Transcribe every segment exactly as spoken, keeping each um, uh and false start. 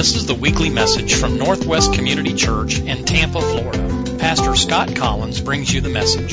This is the weekly message from Northwest Community Church in Tampa, Florida. Pastor Scott Collins brings you the message.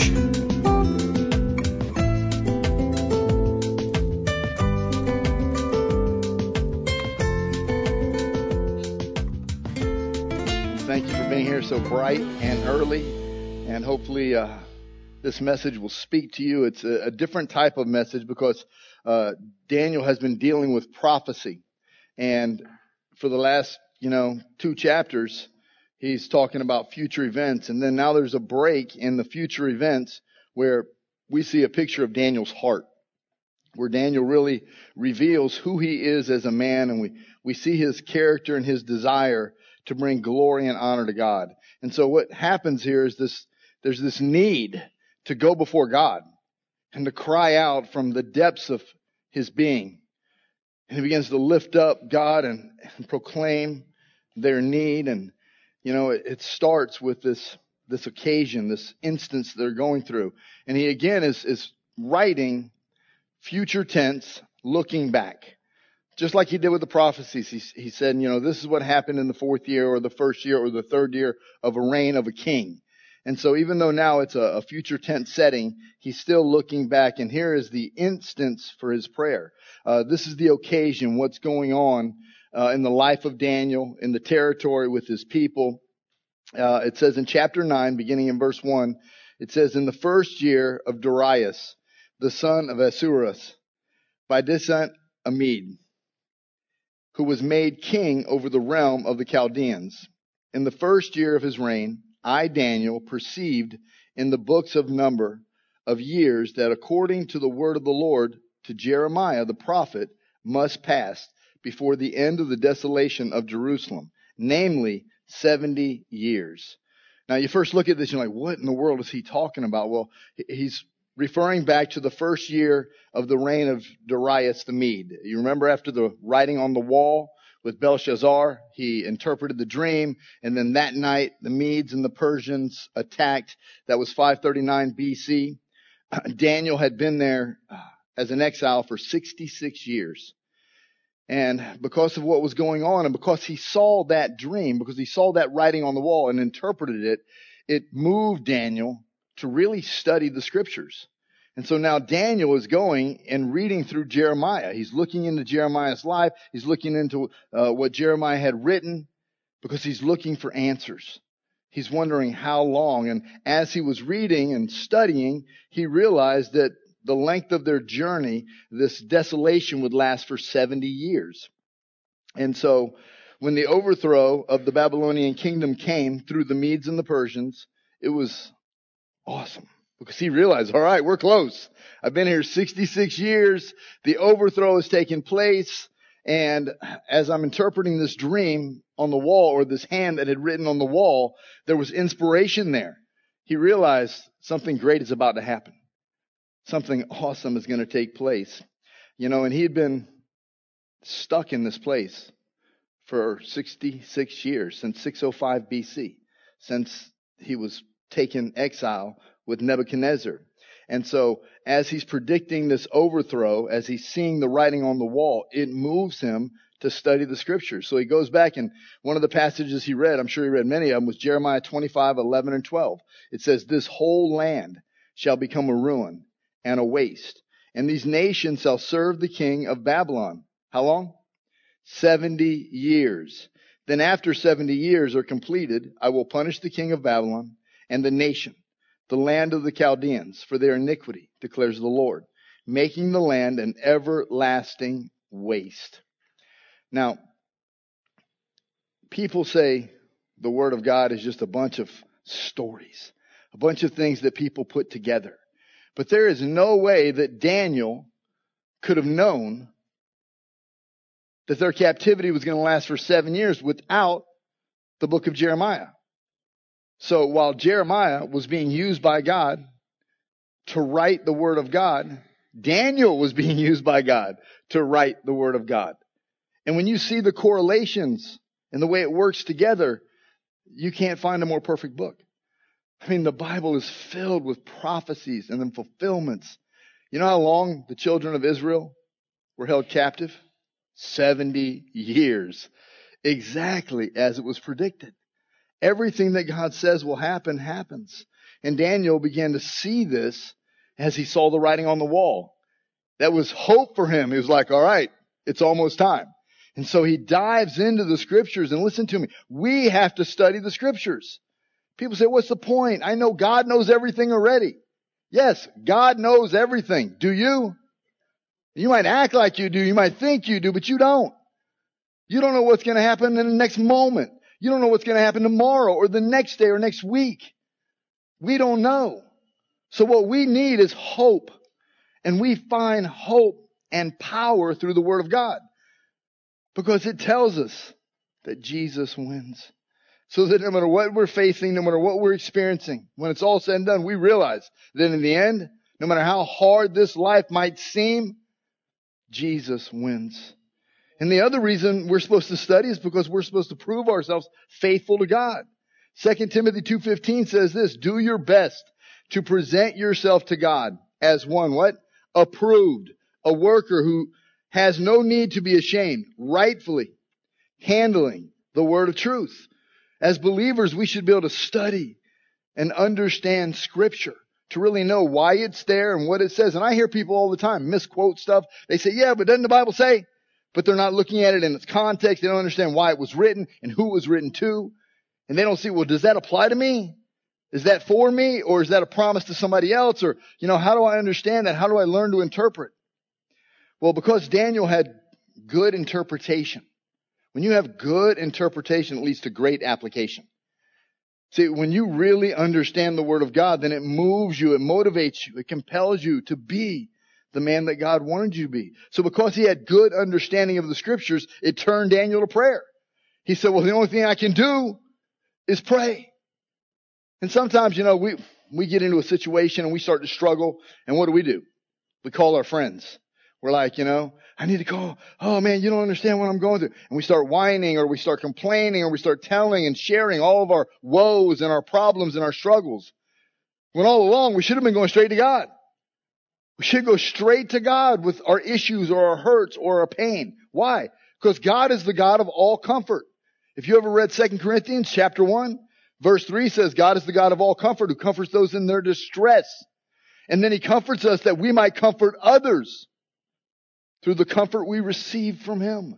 Thank you for being here so bright and early, and hopefully uh, this message will speak to you. It's a, a different type of message because uh, Daniel has been dealing with prophecy, and for the last, you know, two chapters, he's talking about future events. And then now there's a break in the future events where we see a picture of Daniel's heart, where Daniel really reveals who he is as a man. And we, we see his character and his desire to bring glory and honor to God. And so what happens here is this, there's this need to go before God and to cry out from the depths of his being. And he begins to lift up God and, and proclaim their need. And, you know, it, it starts with this, this occasion, this instance they're going through. And he again is, is writing future tense, looking back. Just like he did with the prophecies. He, he said, you know, this is what happened in the fourth year or the first year or the third year of a reign of a king. And so even though now it's a, a future tense setting, he's still looking back. And here is the instance for his prayer. Uh, this is the occasion, what's going on uh, in the life of Daniel, in the territory with his people. Uh, it says in chapter nine, beginning in verse one, it says, in the first year of Darius, the son of Ahasuerus, by descent a Mede, who was made king over the realm of the Chaldeans. In the first year of his reign, I, Daniel, perceived in the books of number of years that according to the word of the Lord to Jeremiah the prophet must pass before the end of the desolation of Jerusalem, namely seventy years. Now you first look at this and you're like, what in the world is he talking about? Well, he's referring back to the first year of the reign of Darius the Mede. You remember after the writing on the wall with Belshazzar, he interpreted the dream, and then that night the Medes and the Persians attacked. That was five thirty-nine B C. Daniel had been there as an exile for sixty-six years. And because of what was going on, and because he saw that dream, because he saw that writing on the wall and interpreted it, it moved Daniel to really study the scriptures. And so now Daniel is going and reading through Jeremiah. He's looking into Jeremiah's life. He's looking into uh, what Jeremiah had written because he's looking for answers. He's wondering how long. And as he was reading and studying, he realized that the length of their journey, this desolation would last for seventy years. And so when the overthrow of the Babylonian kingdom came through the Medes and the Persians, it was awesome. Because he realized, all right, we're close. I've been here sixty-six years. The overthrow has taken place. And as I'm interpreting this dream on the wall, or this hand that had written on the wall, there was inspiration there. He realized something great is about to happen. Something awesome is going to take place. You know, and he had been stuck in this place for sixty-six years, since six oh five B C, since he was taken exile with Nebuchadnezzar. And so as he's predicting this overthrow, as he's seeing the writing on the wall, it moves him to study the scriptures. So he goes back, and one of the passages he read, I'm sure he read many of them, was Jeremiah twenty-five, eleven and twelve. It says, this whole land shall become a ruin and a waste, and these nations shall serve the king of Babylon. How long? seventy years. Then after seventy years are completed, I will punish the king of Babylon and the nation, the land of the Chaldeans, for their iniquity, declares the Lord, making the land an everlasting waste. Now, people say the Word of God is just a bunch of stories, a bunch of things that people put together. But there is no way that Daniel could have known that their captivity was going to last for seven years without the book of Jeremiah. So while Jeremiah was being used by God to write the word of God, Daniel was being used by God to write the word of God. And when you see the correlations and the way it works together, you can't find a more perfect book. I mean, the Bible is filled with prophecies and then fulfillments. You know how long the children of Israel were held captive? seventy years. exactly as it was predicted. Everything that God says will happen, happens. And Daniel began to see this as he saw the writing on the wall. That was hope for him. He was like, all right, it's almost time. And so he dives into the scriptures, and listen to me. We have to study the scriptures. People say, what's the point? I know God knows everything already. Yes, God knows everything. Do you? You might act like you do. You might think you do, but you don't. You don't know what's going to happen in the next moment. You don't know what's going to happen tomorrow or the next day or next week. We don't know. So what we need is hope. And we find hope and power through the Word of God. Because it tells us that Jesus wins. So that no matter what we're facing, no matter what we're experiencing, when it's all said and done, we realize that in the end, no matter how hard this life might seem, Jesus wins. And the other reason we're supposed to study is because we're supposed to prove ourselves faithful to God. Second Timothy two fifteen says this, do your best to present yourself to God as one, what? Approved. A worker who has no need to be ashamed, rightfully handling the word of truth. As believers, we should be able to study and understand Scripture to really know why it's there and what it says. And I hear people all the time misquote stuff. They say, yeah, but doesn't the Bible say? But they're not looking at it in its context. They don't understand why it was written and who it was written to. And they don't see, well, does that apply to me? Is that for me? Or is that a promise to somebody else? Or, you know, how do I understand that? How do I learn to interpret? Well, because Daniel had good interpretation. When you have good interpretation, it leads to great application. See, when you really understand the Word of God, then it moves you, it motivates you, it compels you to be the man that God wanted you to be. So because he had good understanding of the Scriptures, it turned Daniel to prayer. He said, well, the only thing I can do is pray. And sometimes, you know, we, we get into a situation and we start to struggle. And what do we do? We call our friends. We're like, you know, I need to call. Oh man, you don't understand what I'm going through. And we start whining or we start complaining or we start telling and sharing all of our woes and our problems and our struggles. When all along we should have been going straight to God. We should go straight to God with our issues or our hurts or our pain. Why? Because God is the God of all comfort. If you ever read Second Corinthians chapter one, verse three says, God is the God of all comfort who comforts those in their distress. And then he comforts us that we might comfort others through the comfort we receive from him.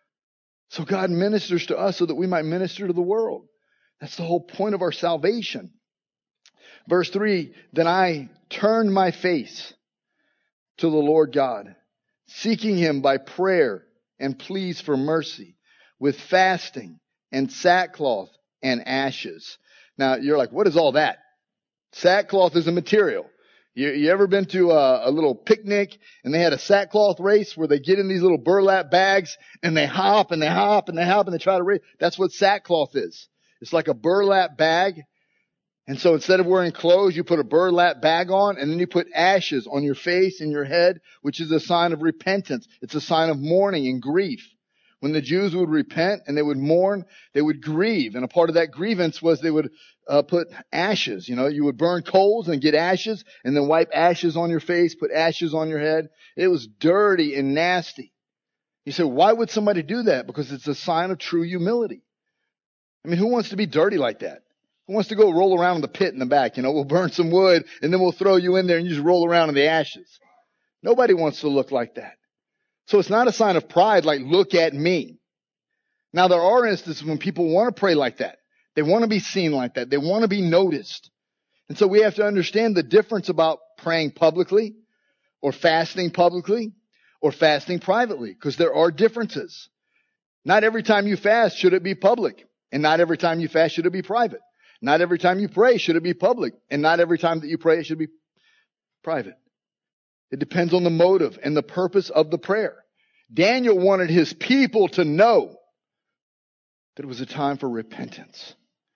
So God ministers to us so that we might minister to the world. That's the whole point of our salvation. Verse three, then I turned my face to the Lord God, seeking him by prayer and pleas for mercy, with fasting and sackcloth and ashes. Now you're like, what is all that? Sackcloth is a material. You, you ever been to a, a little picnic and they had a sackcloth race where they get in these little burlap bags and they hop and they hop and they hop and they try to race? That's what sackcloth is. It's like a burlap bag. And so instead of wearing clothes, you put a burlap bag on and then you put ashes on your face and your head, which is a sign of repentance. It's a sign of mourning and grief. When the Jews would repent and they would mourn, they would grieve. And a part of that grievance was they would uh, put ashes. You know, you would burn coals and get ashes and then wipe ashes on your face, put ashes on your head. It was dirty and nasty. You say, why would somebody do that? Because it's a sign of true humility. I mean, who wants to be dirty like that? Who wants to go roll around in the pit in the back? You know, we'll burn some wood and then we'll throw you in there and you just roll around in the ashes. Nobody wants to look like that. So it's not a sign of pride like, look at me. Now there are instances when people want to pray like that. They want to be seen like that. They want to be noticed. And so we have to understand the difference about praying publicly or fasting publicly or fasting privately, because there are differences. Not every time you fast should it be public, and not every time you fast should it be private. Not every time you pray should it be public, and not every time that you pray it should be private. It depends on the motive and the purpose of the prayer. Daniel wanted his people to know that it was a time for repentance.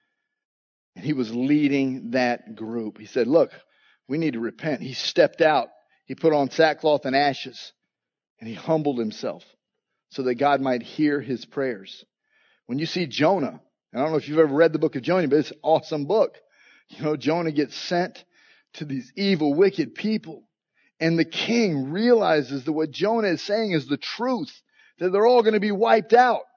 And he was leading that group. He said, look, we need to repent. He stepped out. He put on sackcloth and ashes. And he humbled himself so that God might hear his prayers. When you see Jonah, I don't know if you've ever read the book of Jonah, but it's an awesome book. You know, Jonah gets sent to these evil, wicked people. And the king realizes that what Jonah is saying is the truth, that they're all going to be wiped out.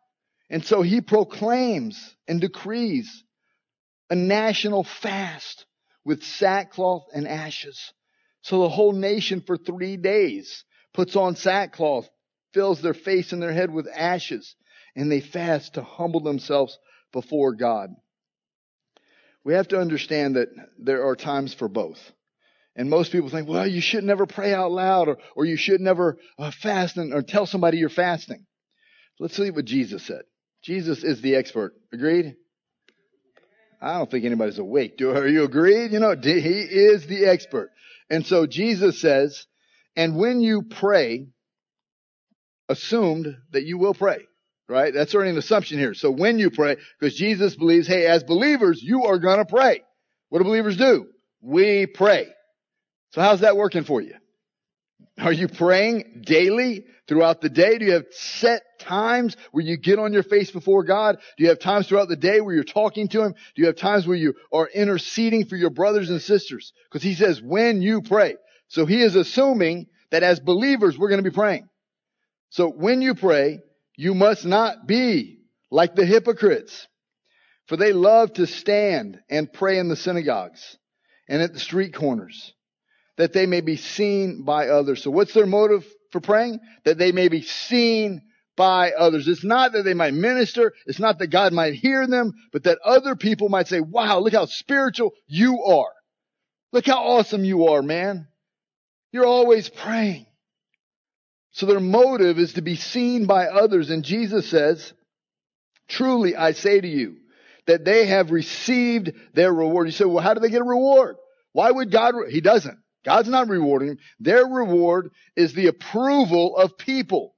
And so he proclaims and decrees a national fast with sackcloth and ashes. So the whole nation for three days puts on sackcloth, fills their face and their head with ashes, and they fast to humble themselves before God. We have to understand that there are times for both. And most people think, well, you should never pray out loud, or, or you should never uh, fast and, or tell somebody you're fasting. Let's see what Jesus said. Jesus is the expert. Agreed? I don't think anybody's awake. Do, are you agreed? You know, he is the expert. And so Jesus says, and when you pray, assumed that you will pray, right? That's already an assumption here. So when you pray, because Jesus believes, hey, as believers, you are going to pray. What do believers do? We pray. So how's that working for you? Are you praying daily throughout the day? Do you have set times where you get on your face before God? Do you have times throughout the day where you're talking to Him? Do you have times where you are interceding for your brothers and sisters? Because He says, when you pray. So He is assuming that as believers, we're going to be praying. So when you pray, you must not be like the hypocrites, for they love to stand and pray in the synagogues and at the street corners, that they may be seen by others. So what's their motive for praying? That they may be seen by others. It's not that they might minister. It's not that God might hear them, but that other people might say, wow, look how spiritual you are. Look how awesome you are, man. You're always praying. So their motive is to be seen by others. And Jesus says, truly I say to you, that they have received their reward. You say, well, how do they get a reward? Why would God? Re-? He doesn't. God's not rewarding them. Their reward is the approval of people.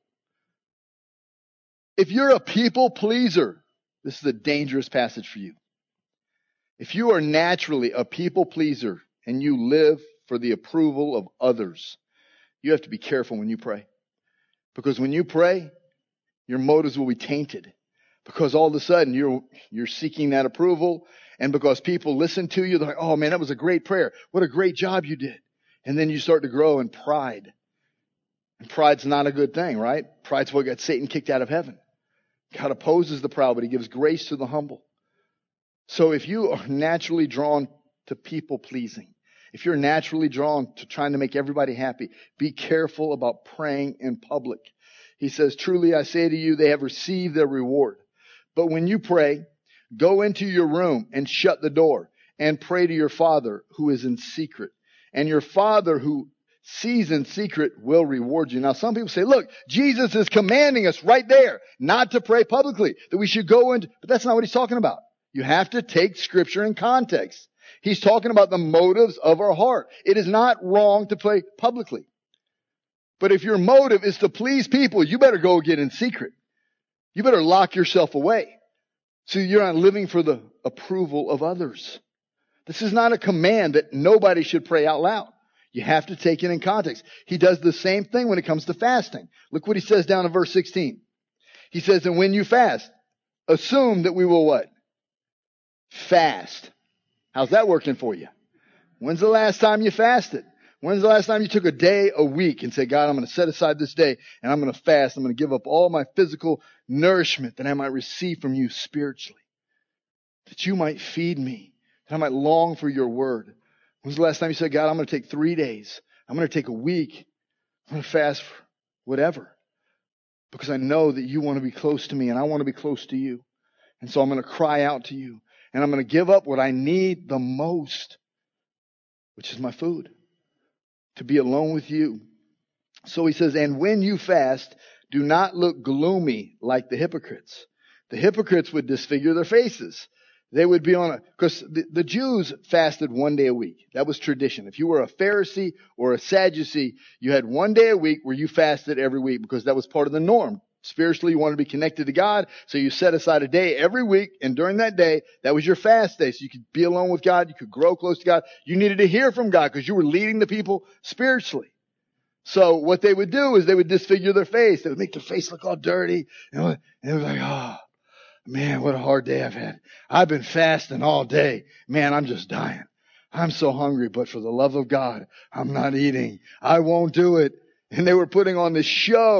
If you're a people pleaser, this is a dangerous passage for you. If you are naturally a people pleaser and you live for the approval of others, you have to be careful when you pray. Because when you pray, your motives will be tainted. Because all of a sudden you're, you're seeking that approval. And because people listen to you, they're like, oh man, that was a great prayer. What a great job you did. And then you start to grow in pride. And pride's not a good thing, right? Pride's what got Satan kicked out of heaven. God opposes the proud, but He gives grace to the humble. So if you are naturally drawn to people pleasing, if you're naturally drawn to trying to make everybody happy, be careful about praying in public. He says, truly I say to you, they have received their reward. But when you pray, go into your room and shut the door and pray to your Father who is in secret. And your Father who sees in secret will reward you. Now, some people say, look, Jesus is commanding us right there not to pray publicly, that we should go into, but that's not what He's talking about. You have to take Scripture in context. He's talking about the motives of our heart. It is not wrong to pray publicly. But if your motive is to please people, you better go get in secret. You better lock yourself away so you're not living for the approval of others. This is not a command that nobody should pray out loud. You have to take it in context. He does the same thing when it comes to fasting. Look what He says down in verse sixteen. He says, and when you fast, assume that we will what? Fast. How's that working for you? When's the last time you fasted? When's the last time you took a day a week and said, God, I'm going to set aside this day and I'm going to fast. I'm going to give up all my physical nourishment that I might receive from you spiritually, that you might feed me, that I might long for your word. When's the last time you said, God, I'm going to take three days. I'm going to take a week. I'm going to fast for whatever, because I know that you want to be close to me and I want to be close to you. And so I'm going to cry out to you and I'm going to give up what I need the most, which is my food, to be alone with you. So he says, and when you fast, do not look gloomy like the hypocrites. The hypocrites would disfigure their faces. They would be on a, because the, the Jews fasted one day a week. That was tradition. If you were a Pharisee or a Sadducee, you had one day a week where you fasted every week because that was part of the norm. Spiritually, you wanted to be connected to God, so you set aside a day every week, and during that day, that was your fast day, so you could be alone with God, you could grow close to God. You needed to hear from God because you were leading the people spiritually. So what they would do is they would disfigure their face. They would make their face look all dirty, and they were like, oh, man, what a hard day I've had. I've been fasting all day. Man, I'm just dying. I'm so hungry, but for the love of God, I'm not eating. I won't do it. And they were putting on this show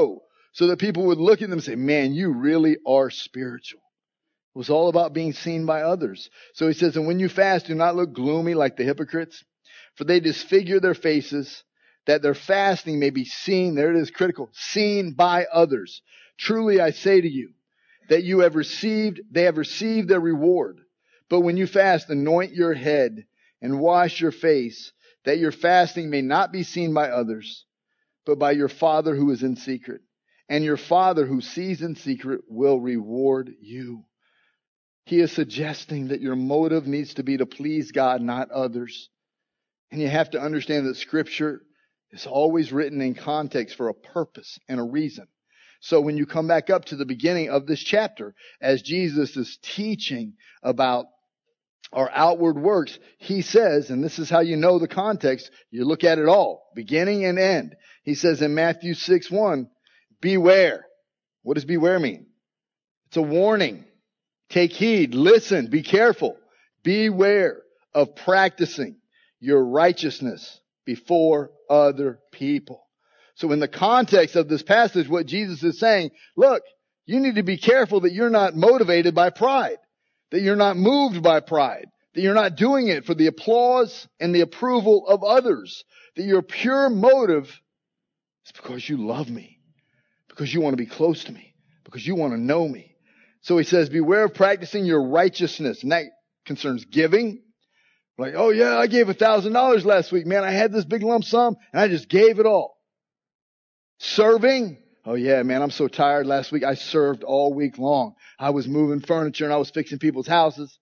so that people would look at them and say, man, you really are spiritual. It was all about being seen by others. So he says, and when you fast, do not look gloomy like the hypocrites, for they disfigure their faces, that their fasting may be seen, there it is critical, seen by others. Truly I say to you, that you have received, they have received their reward. But when you fast, anoint your head and wash your face, that your fasting may not be seen by others, but by your Father who is in secret. And your Father who sees in secret will reward you. He is suggesting that your motive needs to be to please God, not others. And you have to understand that Scripture is always written in context for a purpose and a reason. So when you come back up to the beginning of this chapter, as Jesus is teaching about our outward works, he says, and this is how you know the context, you look at it all, beginning and end. He says in Matthew six one, beware. What does beware mean? It's a warning. Take heed, listen, be careful. Beware of practicing your righteousness before other people. So in the context of this passage, what Jesus is saying, look, you need to be careful that you're not motivated by pride, that you're not moved by pride, that you're not doing it for the applause and the approval of others, that your pure motive is because you love me, because you want to be close to me, because you want to know me. So he says, beware of practicing your righteousness. And that concerns giving. Like, oh yeah, I gave a thousand dollars last week. Man, I had this big lump sum and I just gave it all. Serving. Oh yeah, man, I'm so tired. Last week I served all week long. I was moving furniture and I was fixing people's houses.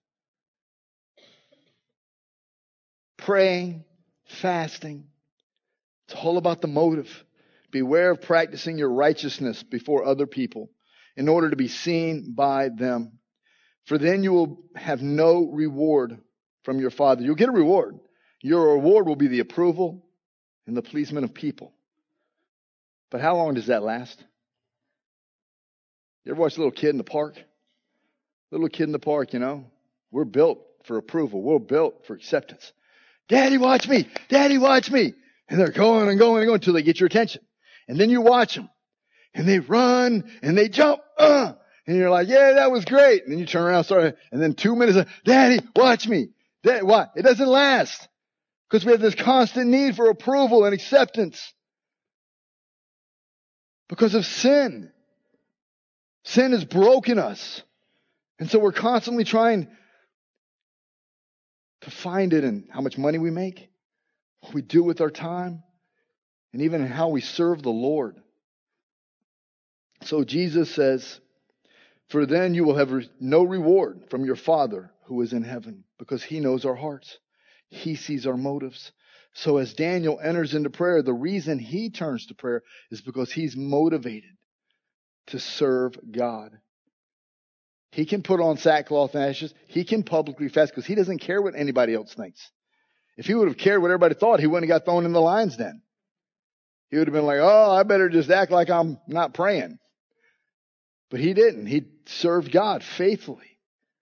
Praying, fasting. It's all about the motive. Beware of practicing your righteousness before other people in order to be seen by them. For then you will have no reward from your Father. You'll get a reward. Your reward will be the approval and the pleasement of people. But how long does that last? You ever watch a little kid in the park? Little kid in the park, you know, we're built for approval. We're built for acceptance. Daddy, watch me. Daddy, watch me. And they're going and going and going until they get your attention. And then you watch them. And they run and they jump. Uh, and you're like, yeah, that was great. And then you turn around, start, and then two minutes, Daddy, watch me. Dad, why? It doesn't last. Because we have this constant need for approval and acceptance. Because of sin. Sin has broken us. And so we're constantly trying to find it in how much money we make, what we do with our time, and even in how we serve the Lord. So Jesus says, for then you will have no reward from your Father who is in heaven, because he knows our hearts. He sees our motives. So as Daniel enters into prayer, the reason he turns to prayer is because he's motivated to serve God. He can put on sackcloth and ashes. He can publicly fast because he doesn't care what anybody else thinks. If he would have cared what everybody thought, he wouldn't have got thrown in the lion's den. He would have been like, oh, I better just act like I'm not praying. But he didn't. He served God faithfully.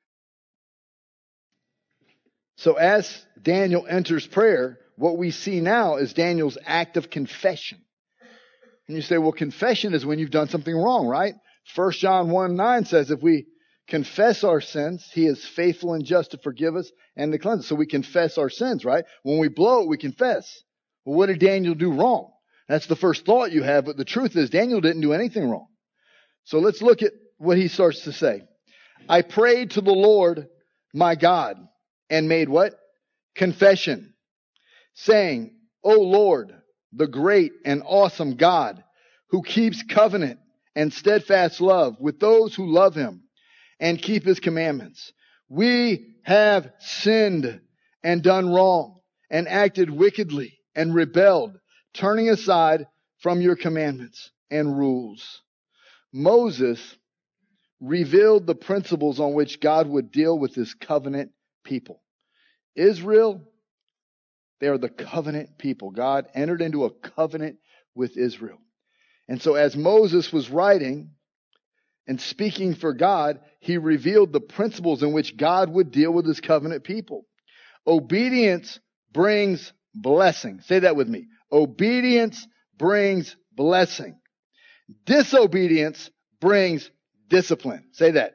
So as Daniel enters prayer, what we see now is Daniel's act of confession. And you say, well, confession is when you've done something wrong, right? First John one nine says if we confess our sins, he is faithful and just to forgive us and to cleanse us. So we confess our sins, right? When we blow it, we confess. Well, what did Daniel do wrong? That's the first thought you have, but the truth is Daniel didn't do anything wrong. So let's look at what he starts to say. I prayed to the Lord my God and made what? Confession, saying, O Lord, the great and awesome God, who keeps covenant and steadfast love with those who love him and keep his commandments. We have sinned and done wrong and acted wickedly and rebelled, turning aside from your commandments and rules. Moses revealed the principles on which God would deal with his covenant people. Israel, they are the covenant people. God entered into a covenant with Israel. And so as Moses was writing and speaking for God, he revealed the principles in which God would deal with his covenant people. Obedience brings blessing. Say that with me. Obedience brings blessing. Disobedience brings discipline. Say that.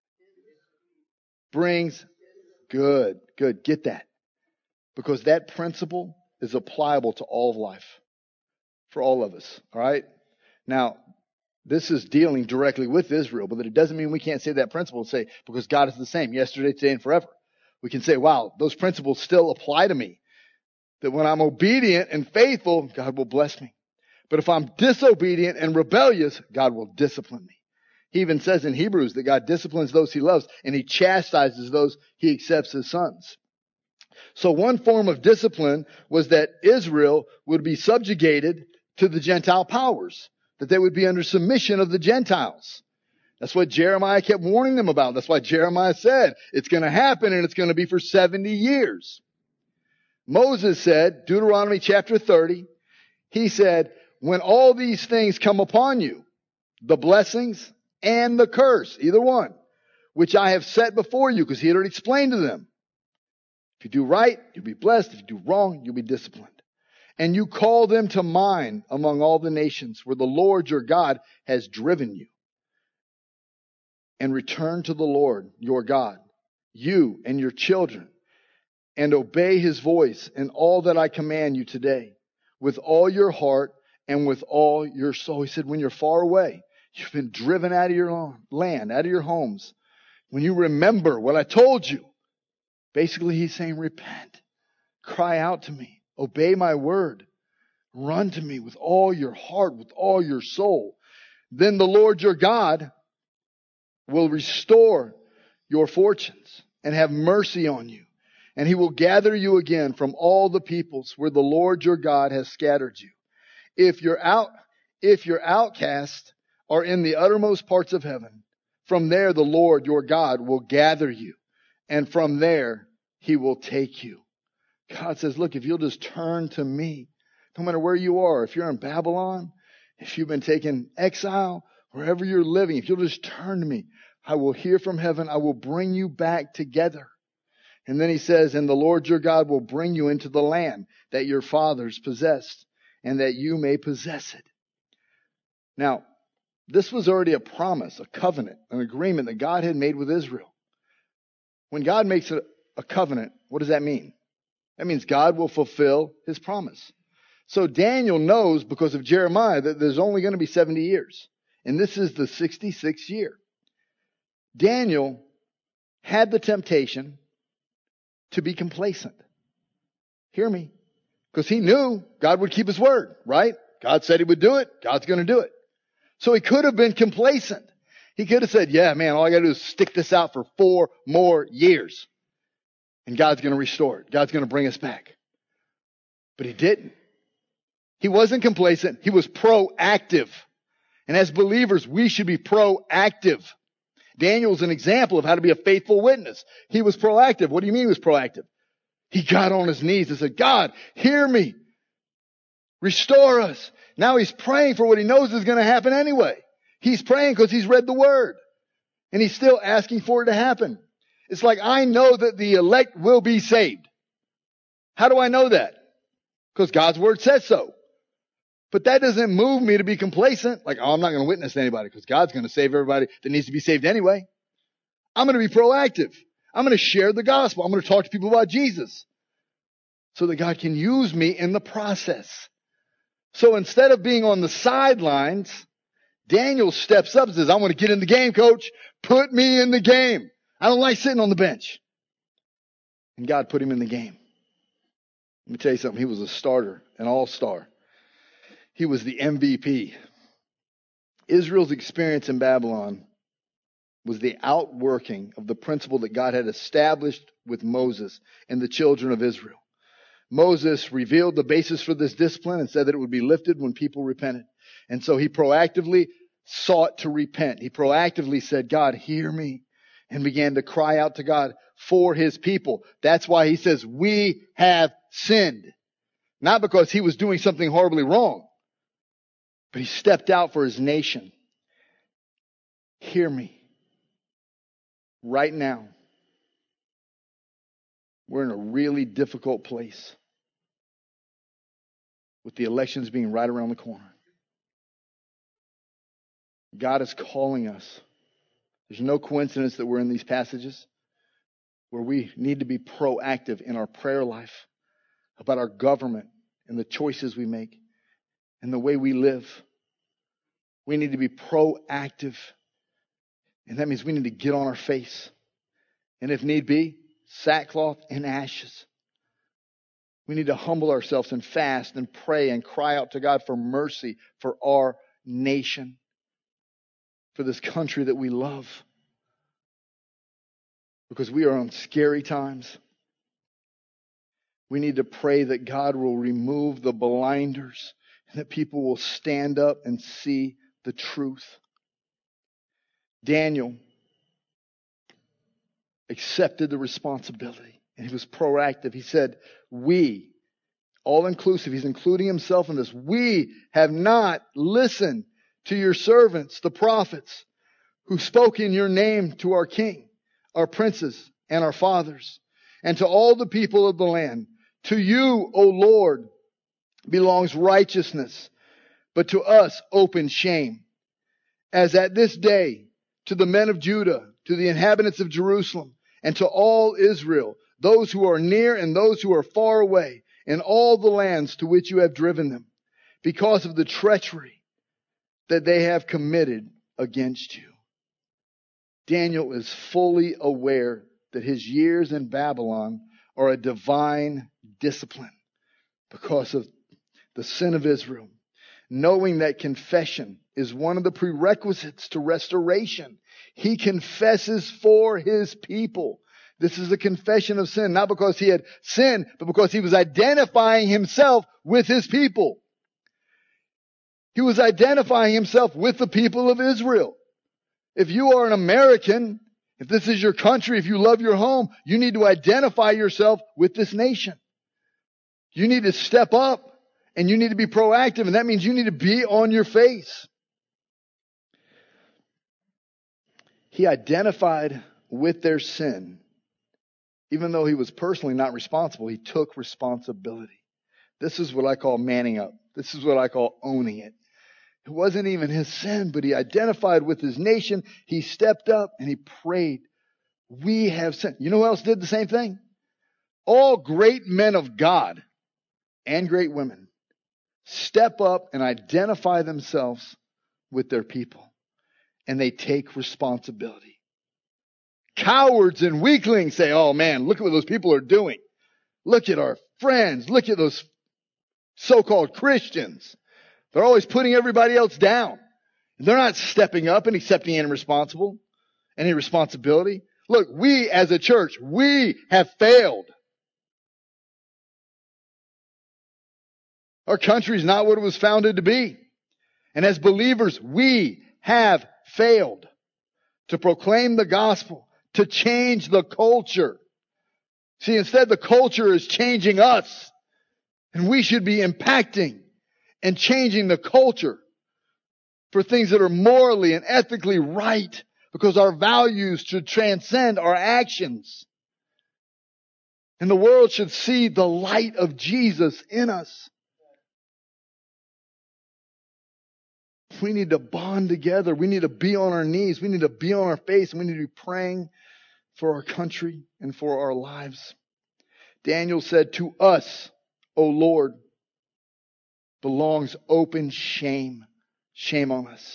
Brings good. Good. Get that. Because that principle is applicable to all of life. For all of us. All right? Now, this is dealing directly with Israel, but it doesn't mean we can't say that principle and say, because God is the same yesterday, today, and forever. We can say, wow, those principles still apply to me. That when I'm obedient and faithful, God will bless me. But if I'm disobedient and rebellious, God will discipline me. He even says in Hebrews that God disciplines those he loves and he chastises those he accepts as sons. So one form of discipline was that Israel would be subjugated to the Gentile powers, that they would be under submission of the Gentiles. That's what Jeremiah kept warning them about. That's why Jeremiah said it's going to happen and it's going to be for seventy years. Moses said, Deuteronomy chapter thirty, he said, when all these things come upon you, the blessings and the curse, either one, which I have set before you, because he had already explained to them. If you do right, you'll be blessed. If you do wrong, you'll be disciplined. And you call them to mind among all the nations where the Lord your God has driven you. And return to the Lord your God, you and your children, and obey his voice in all that I command you today, with all your heart and with all your soul. He said, when you're far away, you've been driven out of your land, out of your homes. When you remember what I told you, basically he's saying, repent, cry out to me, obey my word, run to me with all your heart, with all your soul. Then the Lord your God will restore your fortunes and have mercy on you. And he will gather you again from all the peoples where the Lord your God has scattered you. If your out, if your outcasts are in the uttermost parts of heaven, from there the Lord your God will gather you. And from there he will take you. God says, look, if you'll just turn to me, no matter where you are, if you're in Babylon, if you've been taken exile, wherever you're living, if you'll just turn to me, I will hear from heaven. I will bring you back together. And then he says, and the Lord your God will bring you into the land that your fathers possessed, and that you may possess it. Now, this was already a promise, a covenant, an agreement that God had made with Israel. When God makes a, a covenant, what does that mean? That means God will fulfill his promise. So Daniel knows, because of Jeremiah, that there's only going to be seventy years. And this is the sixty-sixth year. Daniel had the temptation to be complacent. Hear me. Because he knew God would keep his word, right? God said he would do it. God's going to do it. So he could have been complacent. He could have said, yeah, man, all I got to do is stick this out for four more years. And God's going to restore it. God's going to bring us back. But he didn't. He wasn't complacent. He was proactive. And as believers, we should be proactive. Daniel's an example of how to be a faithful witness. He was proactive. What do you mean he was proactive? He got on his knees and said, God, hear me. Restore us. Now he's praying for what he knows is going to happen anyway. He's praying because he's read the word. And he's still asking for it to happen. It's like, I know that the elect will be saved. How do I know that? Because God's word says so. But that doesn't move me to be complacent. Like, oh, I'm not going to witness to anybody because God's going to save everybody that needs to be saved anyway. I'm going to be proactive. I'm going to share the gospel. I'm going to talk to people about Jesus so that God can use me in the process. So instead of being on the sidelines, Daniel steps up and says, I want to get in the game, coach. Put me in the game. I don't like sitting on the bench. And God put him in the game. Let me tell you something. He was a starter, an all-star. He was the M V P. Israel's experience in Babylon was the outworking of the principle that God had established with Moses and the children of Israel. Moses revealed the basis for this discipline and said that it would be lifted when people repented. And so he proactively sought to repent. He proactively said, God, hear me, and began to cry out to God for his people. That's why he says, we have sinned. Not because he was doing something horribly wrong, but he stepped out for his nation. Hear me. Right now, we're in a really difficult place with the elections being right around the corner. God is calling us. There's no coincidence that we're in these passages where we need to be proactive in our prayer life about our government and the choices we make and the way we live. We need to be proactive. And that means we need to get on our face. And if need be, sackcloth and ashes. We need to humble ourselves and fast and pray and cry out to God for mercy for our nation, for this country that we love. Because we are on scary times. We need to pray that God will remove the blinders and that people will stand up and see the truth. Daniel accepted the responsibility and he was proactive. He said, we, all inclusive, he's including himself in this. We have not listened to your servants, the prophets, who spoke in your name to our king, our princes, and our fathers, and to all the people of the land. To you, O Lord, belongs righteousness, but to us open shame. As at this day, to the men of Judah, to the inhabitants of Jerusalem, and to all Israel, those who are near and those who are far away, in all the lands to which you have driven them, because of the treachery that they have committed against you. Daniel is fully aware that his years in Babylon are a divine discipline because of the sin of Israel. Knowing that confession is one of the prerequisites to restoration. He confesses for his people. This is a confession of sin, not because he had sinned, but because he was identifying himself with his people. He was identifying himself with the people of Israel. If you are an American, if this is your country, if you love your home, you need to identify yourself with this nation. You need to step up and you need to be proactive, and that means you need to be on your face. He identified with their sin. Even though he was personally not responsible, he took responsibility. This is what I call manning up. This is what I call owning it. It wasn't even his sin, but he identified with his nation. He stepped up and he prayed. We have sinned. You know who else did the same thing? All great men of God and great women step up and identify themselves with their people. And they take responsibility. Cowards and weaklings say, oh man, look at what those people are doing. Look at our friends. Look at those so-called Christians. They're always putting everybody else down. They're not stepping up and accepting any responsible, any responsibility. Look, we as a church, we have failed. Our country is not what it was founded to be. And as believers, we have failed to proclaim the gospel, to change the culture. See, instead the culture is changing us. And we should be impacting and changing the culture for things that are morally and ethically right, because our values should transcend our actions. And the world should see the light of Jesus in us. We need to bond together. We need to be on our knees. We need to be on our face. And we need to be praying for our country and for our lives. Daniel said, to us, O Lord, belongs open shame. Shame on us.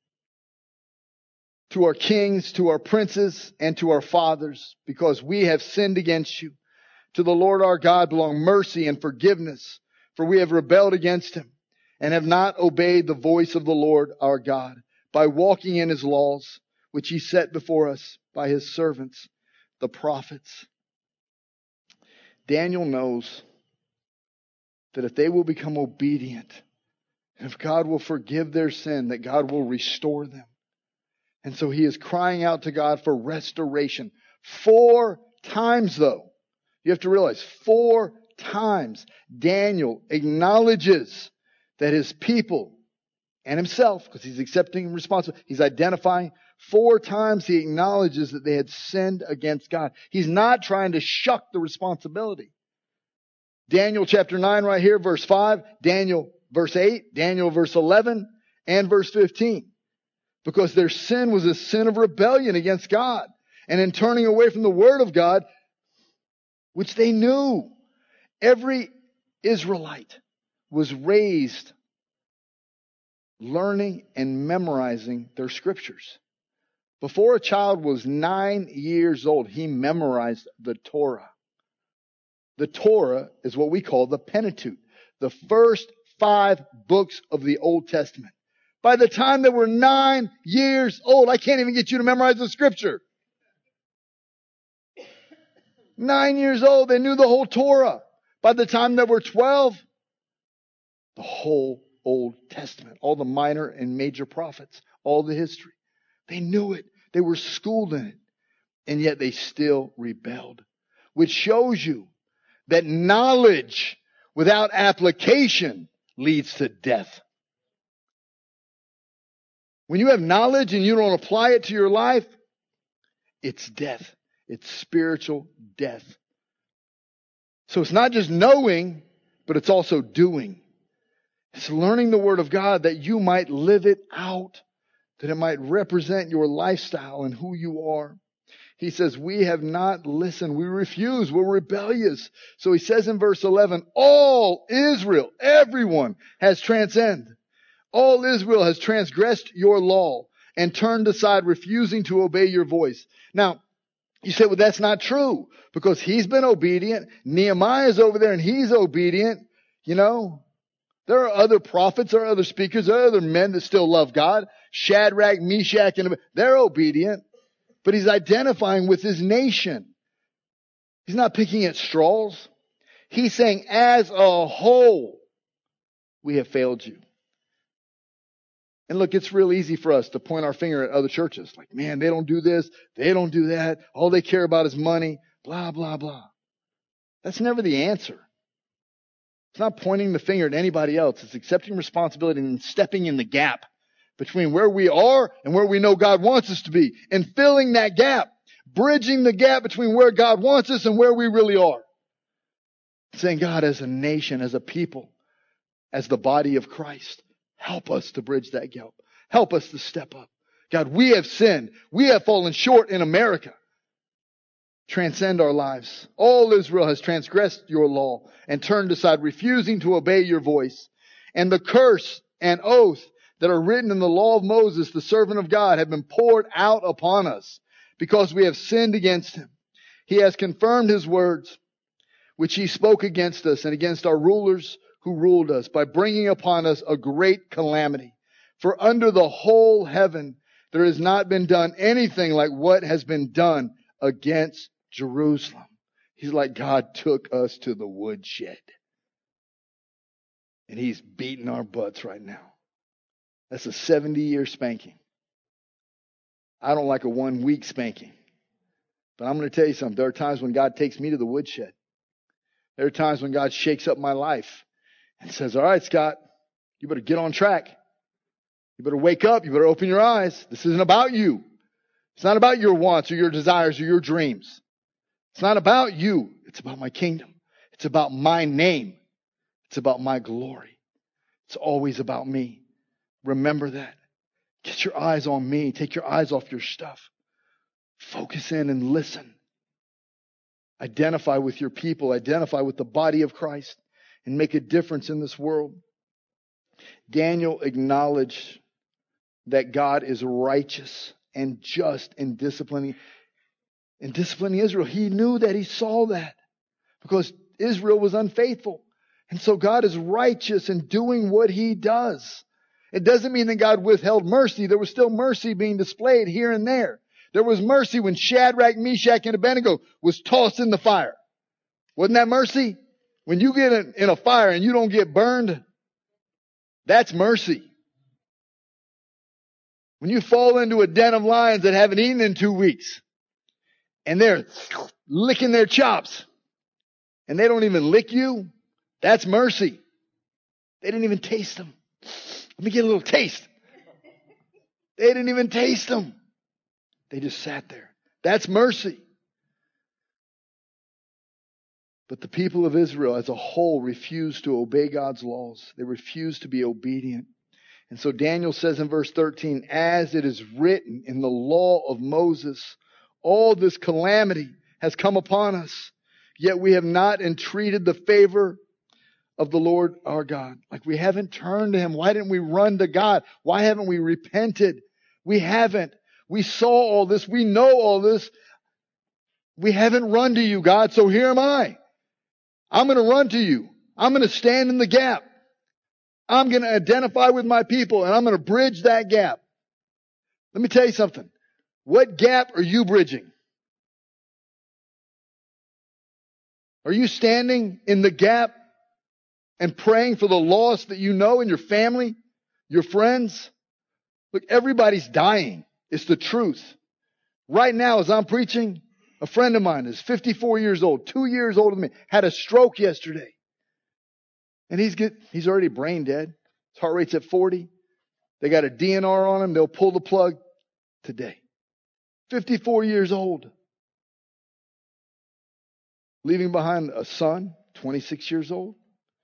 To our kings, to our princes, and to our fathers, because we have sinned against you. To the Lord our God belong mercy and forgiveness, for we have rebelled against him, and have not obeyed the voice of the Lord our God, by walking in his laws, which he set before us by his servants, the prophets. Daniel knows that if they will become obedient, and if God will forgive their sin, that God will restore them. And so he is crying out to God for restoration. Four times though, you have to realize, four times Daniel acknowledges that his people and himself, because he's accepting responsibility, he's identifying. Four times he acknowledges that they had sinned against God. He's not trying to shuck the responsibility. Daniel chapter nine right here, verse five, Daniel verse eight, Daniel verse eleven, and verse fifteen. because their sin was a sin of rebellion against God. And in turning away from the Word of God, which they knew, every Israelite was raised learning and memorizing their scriptures. Before a child was nine years old, he memorized the Torah. The Torah is what we call the Pentateuch, the first five books of the Old Testament. By the time they were nine years old, I can't even get you to memorize the scripture. Nine years old, they knew the whole Torah. By the time they were twelve, the whole Old Testament, all the minor and major prophets, all the history. They knew it. They were schooled in it. And yet they still rebelled. Which shows you that knowledge without application leads to death. When you have knowledge and you don't apply it to your life, it's death. It's spiritual death. So it's not just knowing, but it's also doing. It's learning the Word of God that you might live it out, that it might represent your lifestyle and who you are. He says, we have not listened. We refuse. We're rebellious. So he says in verse eleven, all Israel, everyone has transcended. All Israel has transgressed your law and turned aside, refusing to obey your voice. Now, you say, well, that's not true because he's been obedient. Nehemiah's over there and he's obedient. You know, there are other prophets, there are other speakers, there are other men that still love God. Shadrach, Meshach, and they're obedient. But he's identifying with his nation. He's not picking at straws. He's saying, as a whole, we have failed you. And look, it's real easy for us to point our finger at other churches. Like, man, they don't do this. They don't do that. All they care about is money. Blah, blah, blah. That's never the answer. It's not pointing the finger at anybody else. It's accepting responsibility and stepping in the gap between where we are and where we know God wants us to be. And filling that gap. Bridging the gap between where God wants us and where we really are. Saying, God, as a nation, as a people, as the body of Christ, help us to bridge that gap. Help us to step up. God, we have sinned. We have fallen short in America. Transcend our lives. All Israel has transgressed your law and turned aside, refusing to obey your voice. And the curse and oath that are written in the law of Moses, the servant of God, have been poured out upon us because we have sinned against him. He has confirmed his words, which he spoke against us and against our rulers who ruled us, by bringing upon us a great calamity. For under the whole heaven there has not been done anything like what has been done against Jerusalem. He's like, God took us to the woodshed. And he's beating our butts right now. That's a seventy-year spanking. I don't like a one-week spanking. But I'm going to tell you something. There are times when God takes me to the woodshed. There are times when God shakes up my life and says, all right, Scott, you better get on track. You better wake up. You better open your eyes. This isn't about you. It's not about your wants or your desires or your dreams. It's not about you. It's about my kingdom. It's about my name. It's about my glory. It's always about me. Remember that. Get your eyes on me. Take your eyes off your stuff. Focus in and listen. Identify with your people. Identify with the body of Christ. And make a difference in this world. Daniel acknowledged that God is righteous and just in disciplining, in disciplining Israel. He knew that. He saw that. Because Israel was unfaithful. And so God is righteous in doing what he does. It doesn't mean that God withheld mercy. There was still mercy being displayed here and there. There was mercy when Shadrach, Meshach, and Abednego was tossed in the fire. Wasn't that mercy? When you get in a fire and you don't get burned, that's mercy. When you fall into a den of lions that haven't eaten in two weeks and they're licking their chops and they don't even lick you, that's mercy. They didn't even taste them. Let me get a little taste. They didn't even taste them. They just sat there. That's mercy. But the people of Israel as a whole refused to obey God's laws. They refused to be obedient. And so Daniel says in verse thirteen, as it is written in the law of Moses, all this calamity has come upon us, yet we have not entreated the favor of the Lord our God. Like we haven't turned to Him. Why didn't we run to God? Why haven't we repented? We haven't. We saw all this. We know all this. We haven't run to you, God. So here am I. I'm going to run to you. I'm going to stand in the gap. I'm going to identify with my people and I'm going to bridge that gap. Let me tell you something. What gap are you bridging? Are you standing in the gap and praying for the lost that you know in your family, your friends? Look, everybody's dying. It's the truth. Right now, as I'm preaching, a friend of mine is fifty-four years old, two years older than me, had a stroke yesterday. And he's get, he's already brain dead. His heart rate's at forty. They got a D N R on him. They'll pull the plug today. fifty-four years old. Leaving behind a son, twenty-six years old.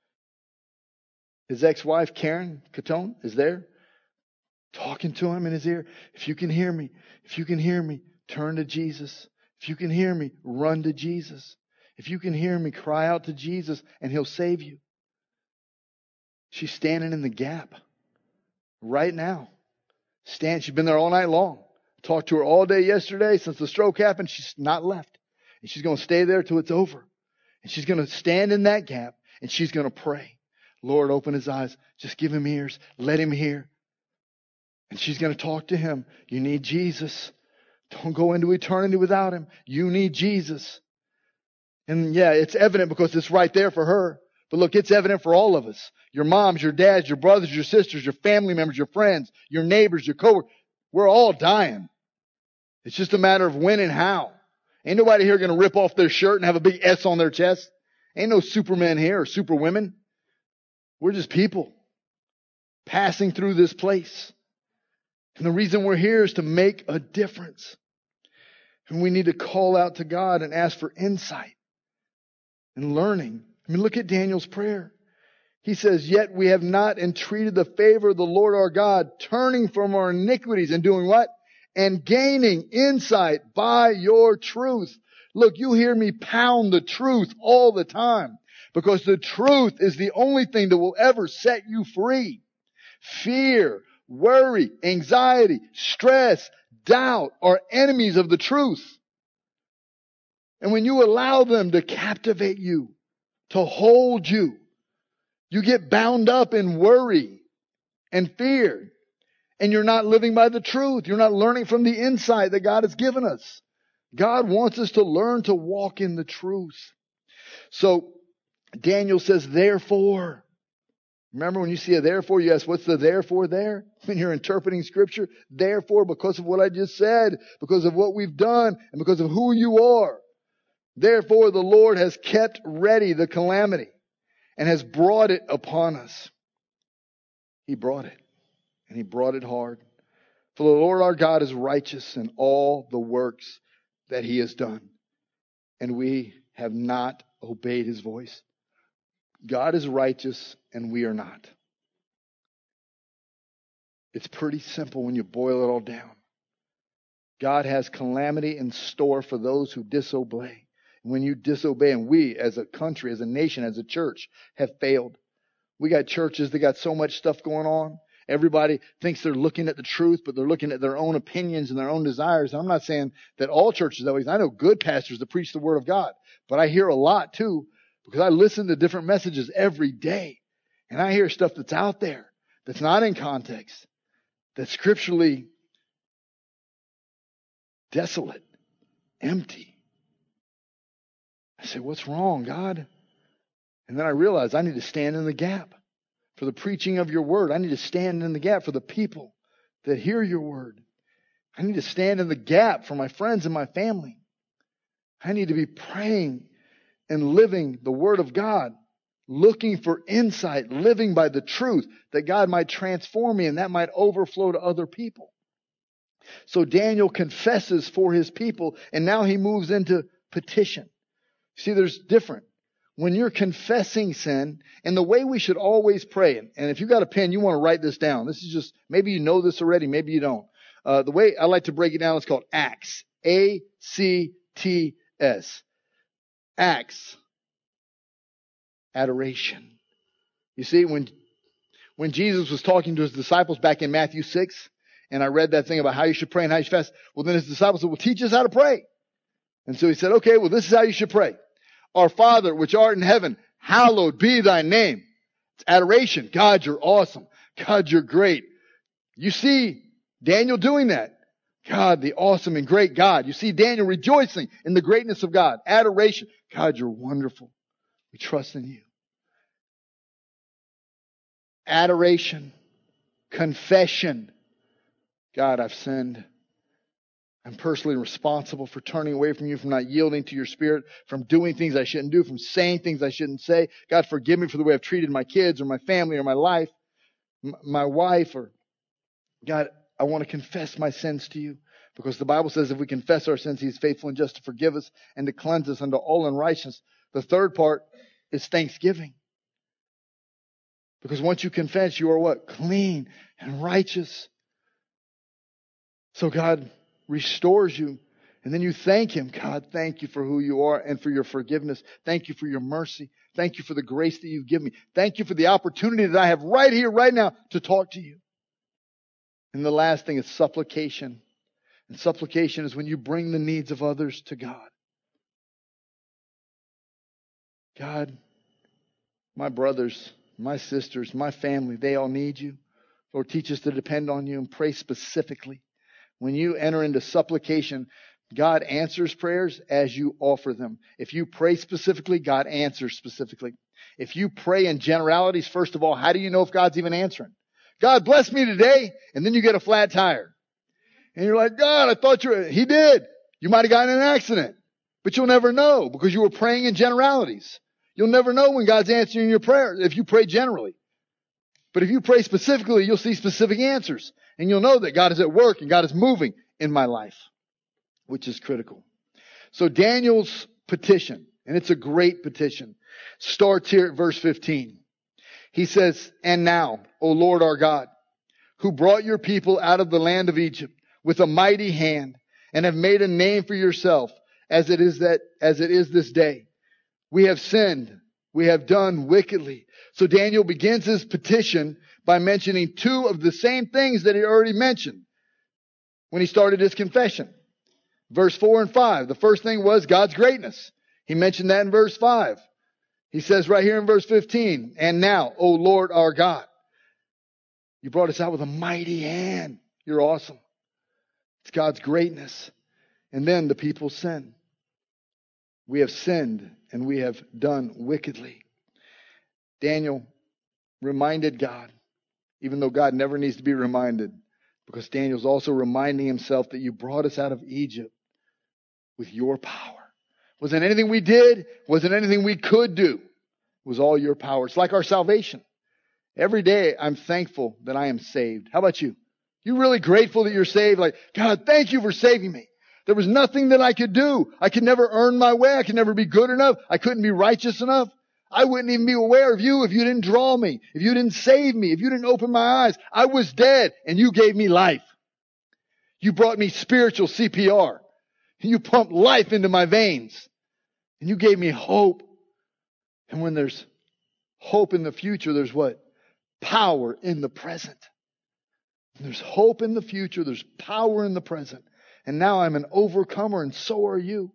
His ex-wife, Karen Catone, is there, talking to him in his ear. If you can hear me, if you can hear me, turn to Jesus. If you can hear me, run to Jesus. If you can hear me, cry out to Jesus and He'll save you. She's standing in the gap right now. Stand. She's been there all night long. Talked to her all day yesterday since the stroke happened. She's not left. And she's going to stay there till it's over. And she's going to stand in that gap and she's going to pray. Lord, open his eyes. Just give him ears. Let him hear. And she's going to talk to him. You need Jesus. Don't go into eternity without him. You need Jesus. And yeah, it's evident because it's right there for her. But look, it's evident for all of us. Your moms, your dads, your brothers, your sisters, your family members, your friends, your neighbors, your coworkers. We're all dying. It's just a matter of when and how. Ain't nobody here going to rip off their shirt and have a big S on their chest. Ain't no supermen here or superwomen. We're just people passing through this place. And the reason we're here is to make a difference. And we need to call out to God and ask for insight and learning. I mean, look at Daniel's prayer. He says, yet we have not entreated the favor of the Lord our God, turning from our iniquities and doing what? And gaining insight by your truth. Look, you hear me pound the truth all the time because the truth is the only thing that will ever set you free. Fear, worry, anxiety, stress, doubt are enemies of the truth. And when you allow them to captivate you, to hold you, you get bound up in worry and fear. And you're not living by the truth. You're not learning from the insight that God has given us. God wants us to learn to walk in the truth. So Daniel says, therefore. Remember when you see a therefore, you ask, what's the therefore there? When you're interpreting scripture, therefore, because of what I just said, because of what we've done, and because of who you are. Therefore, the Lord has kept ready the calamity and has brought it upon us. He brought it. And He brought it hard. For the Lord our God is righteous in all the works that He has done. And we have not obeyed His voice. God is righteous and we are not. It's pretty simple when you boil it all down. God has calamity in store for those who disobey. When you disobey, and we as a country, as a nation, as a church have failed. We got churches that got so much stuff going on. Everybody thinks they're looking at the truth, but they're looking at their own opinions and their own desires. And I'm not saying that all churches that way. I know good pastors that preach the Word of God, but I hear a lot too because I listen to different messages every day. And I hear stuff that's out there that's not in context, that's scripturally desolate, empty. I say, what's wrong, God? And then I realize I need to stand in the gap for the preaching of your word. I need to stand in the gap for the people that hear your word. I need to stand in the gap for my friends and my family. I need to be praying and living the word of God, looking for insight, living by the truth that God might transform me and that might overflow to other people. So Daniel confesses for his people and now he moves into petition. See, there's different. when you're confessing sin, and the way we should always pray, and if you got a pen, you want to write this down. This is just, maybe you know this already, maybe you don't. Uh, the way I like to break it down is called ACTS. A C T S. ACTS. Adoration. You see, when, when Jesus was talking to his disciples back in Matthew six, and I read that thing about how you should pray and how you should fast, well, then his disciples said, well, teach us how to pray. And so he said, okay, well, this is how you should pray. Our Father, which art in heaven, hallowed be thy name. It's adoration. God, you're awesome. God, you're great. You see Daniel doing that. God, the awesome and great God. You see Daniel rejoicing in the greatness of God. Adoration. God, you're wonderful. We trust in you. Adoration. Confession. God, I've sinned. I'm personally responsible for turning away from you, from not yielding to your Spirit, from doing things I shouldn't do, from saying things I shouldn't say. God, forgive me for the way I've treated my kids or my family or my life, m- my wife. Or God, I want to confess my sins to you, because the Bible says if we confess our sins, He is faithful and just to forgive us and to cleanse us unto all unrighteousness. The third part is thanksgiving. Because once you confess, you are what? Clean and righteous. So God restores you. And then you thank Him. God, thank you for who you are and for your forgiveness. Thank you for your mercy. Thank you for the grace that you've given me. Thank you for the opportunity that I have right here, right now to talk to you. And the last thing is supplication. And supplication is when you bring the needs of others to God. God, my brothers, my sisters, my family, they all need you. Lord, teach us to depend on you and pray specifically. When you enter into supplication, God answers prayers as you offer them. If you pray specifically, God answers specifically. If you pray in generalities, first of all, how do you know if God's even answering? God bless me today, and then you get a flat tire. And you're like, God, I thought you were, He did. You might have gotten in an accident. But you'll never know because you were praying in generalities. You'll never know when God's answering your prayer if you pray generally. But if you pray specifically, you'll see specific answers. And you'll know that God is at work and God is moving in my life, which is critical. So Daniel's petition, and it's a great petition, starts here at verse fifteen. He says, and now, O Lord our God, who brought your people out of the land of Egypt with a mighty hand and have made a name for yourself as it is that, as it is this day. We have sinned. We have done wickedly. So Daniel begins his petition by mentioning two of the same things that he already mentioned when he started his confession. Verse four and five. The first thing was God's greatness. He mentioned that in verse five. He says right here in verse fifteen, and now, O Lord our God, you brought us out with a mighty hand. You're awesome. It's God's greatness. And then the people sin. We have sinned and we have done wickedly. Daniel reminded God, even though God never needs to be reminded, because Daniel's also reminding himself that you brought us out of Egypt with your power. Wasn't anything we did, wasn't anything we could do. It was all your power. It's like our salvation. Every day I'm thankful that I am saved. How about you? You really grateful that you're saved? Like, God, thank you for saving me. There was nothing that I could do. I could never earn my way. I could never be good enough. I couldn't be righteous enough. I wouldn't even be aware of you if you didn't draw me, if you didn't save me, if you didn't open my eyes. I was dead and you gave me life. You brought me spiritual C P R. You pumped life into my veins and you gave me hope. And when there's hope in the future, there's what? Power in the present. When there's hope in the future, there's power in the present. And now I'm an overcomer and so are you.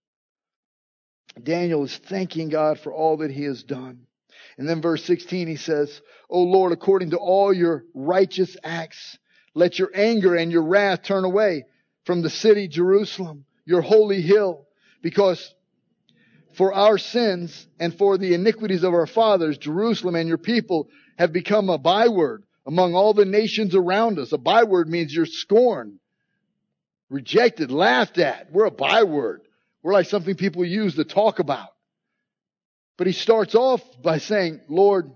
Daniel is thanking God for all that he has done. And then verse sixteen, he says, O Lord, according to all your righteous acts, let your anger and your wrath turn away from the city Jerusalem, your holy hill, because for our sins and for the iniquities of our fathers, Jerusalem and your people have become a byword among all the nations around us. A byword means you're scorned, rejected, laughed at. We're a byword. We're like something people use to talk about. But he starts off by saying, Lord,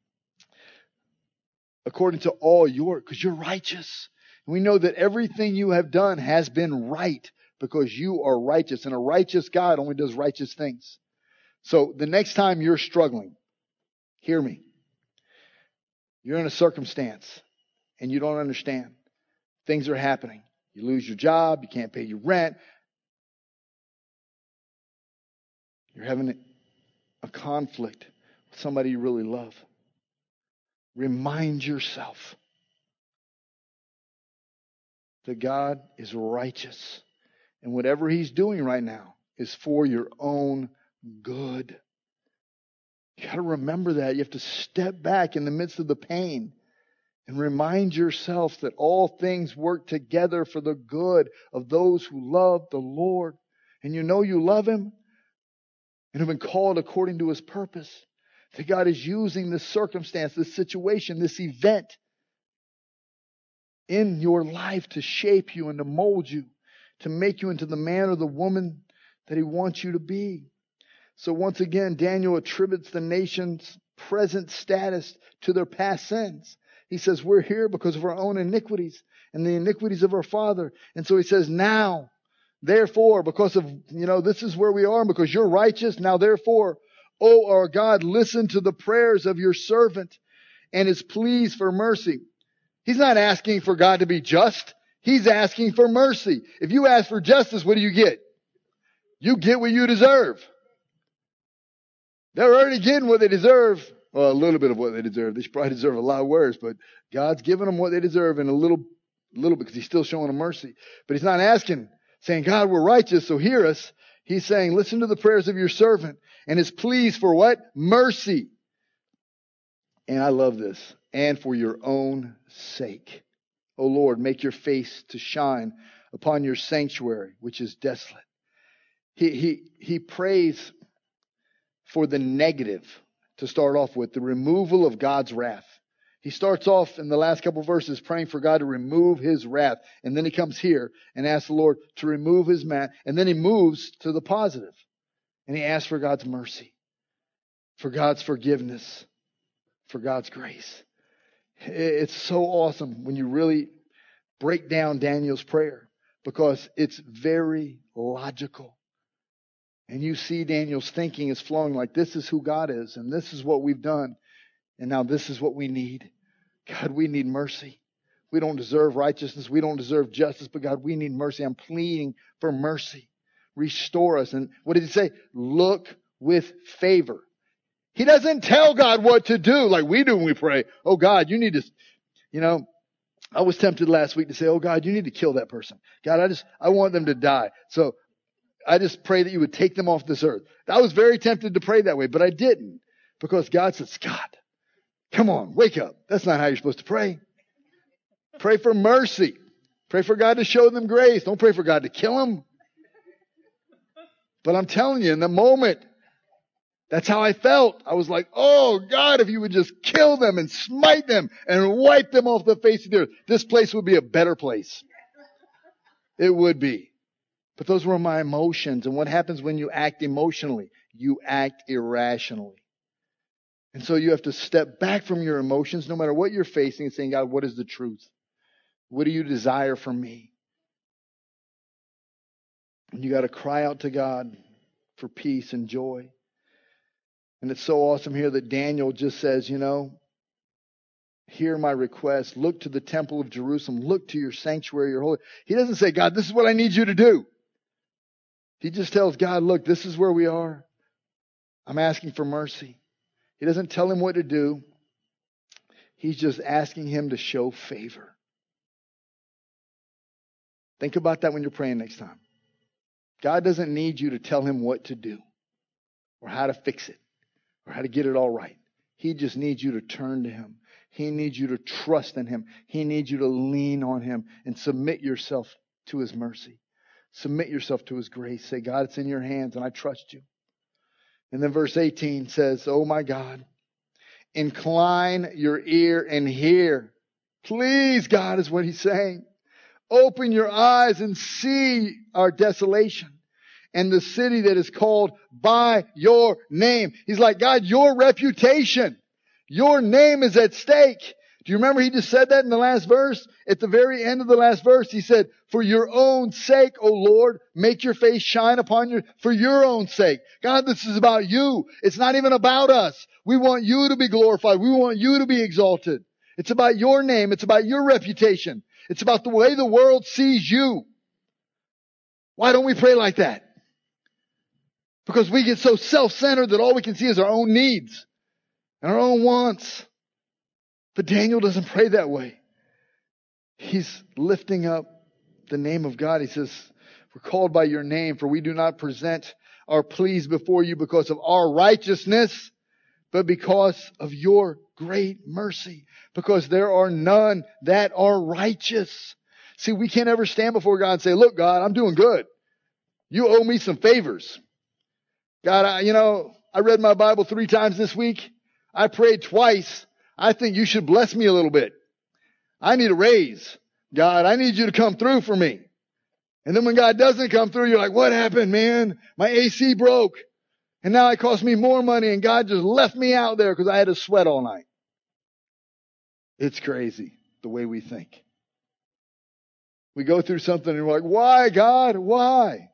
according to all your, because you're righteous. And we know that everything you have done has been right because you are righteous. And a righteous God only does righteous things. So the next time you're struggling, hear me. You're in a circumstance and you don't understand. Things are happening. You lose your job. You can't pay your rent. You're having a conflict with somebody you really love. Remind yourself that God is righteous. And whatever He's doing right now is for your own good. You got to remember that. You have to step back in the midst of the pain and remind yourself that all things work together for the good of those who love the Lord. And you know you love Him and have been called according to His purpose. That God is using this circumstance, this situation, this event in your life to shape you and to mold you, to make you into the man or the woman that He wants you to be. So once again, Daniel attributes the nation's present status to their past sins. He says, we're here because of our own iniquities and the iniquities of our father. And so he says, now, therefore, because of, you know, this is where we are, because you're righteous. Now, therefore, O our God, listen to the prayers of your servant and his pleas for mercy. He's not asking for God to be just. He's asking for mercy. If you ask for justice, what do you get? You get what you deserve. They're already getting what they deserve. Well, a little bit of what they deserve. They should probably deserve a lot worse, but God's giving them what they deserve in a little, little bit because He's still showing them mercy. But He's not asking, saying, God, we're righteous, so hear us. He's saying, listen to the prayers of your servant and his pleas for what? Mercy. And I love this. And for your own sake. O Lord, make your face to shine upon your sanctuary, which is desolate. He, he, he prays for the negative to start off with, the removal of God's wrath. He starts off in the last couple of verses praying for God to remove His wrath. And then he comes here and asks the Lord to remove His wrath. And then he moves to the positive. And he asks for God's mercy, for God's forgiveness, for God's grace. It's so awesome when you really break down Daniel's prayer because it's very logical. And you see Daniel's thinking is flowing like this is who God is and this is what we've done. And now this is what we need. God, we need mercy. We don't deserve righteousness. We don't deserve justice. But God, we need mercy. I'm pleading for mercy. Restore us. And what did he say? Look with favor. He doesn't tell God what to do like we do when we pray. Oh God, you need to, you know, I was tempted last week to say, oh God, you need to kill that person. God, I just, I want them to die. So I just pray that you would take them off this earth. I was very tempted to pray that way, but I didn't because God says, God, come on, wake up. That's not how you're supposed to pray. Pray for mercy. Pray for God to show them grace. Don't pray for God to kill them. But I'm telling you, in the moment, that's how I felt. I was like, oh God, if you would just kill them and smite them and wipe them off the face of the earth, this place would be a better place. It would be. But those were my emotions. And what happens when you act emotionally? You act irrationally. And so you have to step back from your emotions, no matter what you're facing, and saying, God, what is the truth? What do you desire from me? And you got to cry out to God for peace and joy. And it's so awesome here that Daniel just says, you know, hear my request. Look to the temple of Jerusalem. Look to your sanctuary, your holy. He doesn't say, God, this is what I need you to do. He just tells God, look, this is where we are. I'm asking for mercy. He doesn't tell him what to do. He's just asking him to show favor. Think about that when you're praying next time. God doesn't need you to tell him what to do or how to fix it or how to get it all right. He just needs you to turn to him. He needs you to trust in him. He needs you to lean on him and submit yourself to his mercy. Submit yourself to his grace. Say, God, it's in your hands and I trust you. And then verse eighteen says, oh my God, incline your ear and hear. Please, God, is what he's saying. Open your eyes and see our desolation and the city that is called by your name. He's like, God, your reputation, your name is at stake. Do you remember he just said that in the last verse? At the very end of the last verse, he said, for your own sake, O Lord, make your face shine upon your, for your own sake. God, this is about you. It's not even about us. We want you to be glorified. We want you to be exalted. It's about your name. It's about your reputation. It's about the way the world sees you. Why don't we pray like that? Because we get so self-centered that all we can see is our own needs and our own wants. But Daniel doesn't pray that way. He's lifting up the name of God. He says, we're called by your name, for we do not present our pleas before you because of our righteousness, but because of your great mercy. Because there are none that are righteous. See, we can't ever stand before God and say, look, God, I'm doing good. You owe me some favors. God, I, you know, I read my Bible three times this week. I prayed twice. I think you should bless me a little bit. I need a raise. God, I need you to come through for me. And then when God doesn't come through, you're like, what happened, man? My A C broke. And now it cost me more money and God just left me out there because I had to sweat all night. It's crazy the way we think. We go through something and we're like, why, God? Why?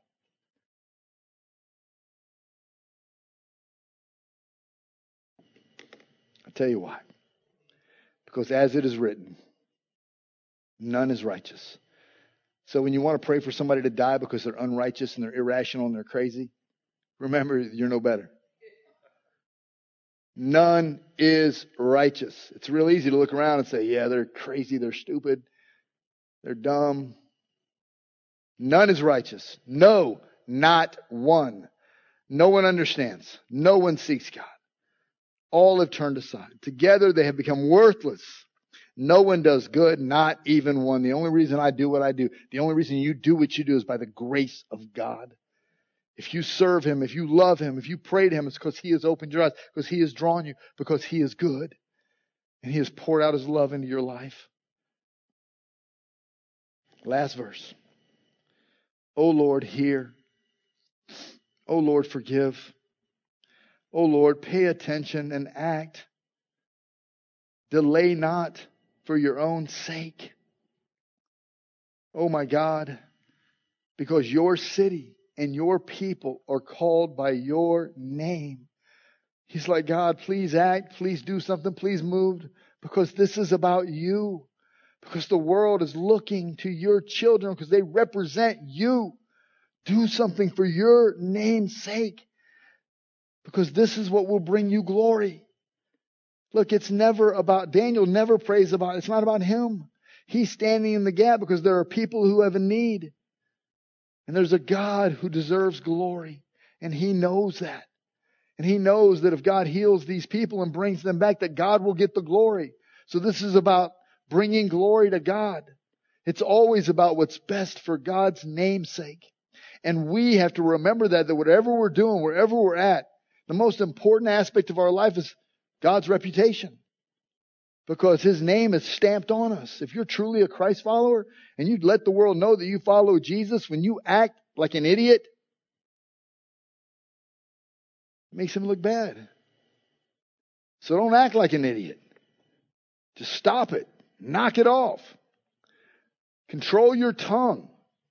I'll tell you why. Because as it is written, none is righteous. So when you want to pray for somebody to die because they're unrighteous and they're irrational and they're crazy, remember, you're no better. None is righteous. It's real easy to look around and say, yeah, they're crazy, they're stupid, they're dumb. None is righteous. No, not one. No one understands. No one seeks God. All have turned aside. Together they have become worthless. No one does good, not even one. The only reason I do what I do, the only reason you do what you do is by the grace of God. If you serve Him, if you love Him, if you pray to Him, it's because He has opened your eyes, because He has drawn you, because He is good. And He has poured out His love into your life. Last verse. O Lord, hear. O Lord, forgive. O Lord, pay attention and act. Delay not for your own sake. Oh my God, because your city and your people are called by your name. He's like, God, please act, please do something, please move, because this is about you. Because the world is looking to your children because they represent you. Do something for your name's sake. Because this is what will bring you glory. Look, it's never about, Daniel never prays about, it's not about him. He's standing in the gap because there are people who have a need. And there's a God who deserves glory. And He knows that. And He knows that if God heals these people and brings them back, that God will get the glory. So this is about bringing glory to God. It's always about what's best for God's name's sake. And we have to remember that, that whatever we're doing, wherever we're at, the most important aspect of our life is God's reputation. Because His name is stamped on us. If you're truly a Christ follower and you let the world know that you follow Jesus, when you act like an idiot, it makes Him look bad. So don't act like an idiot. Just stop it. Knock it off. Control your tongue.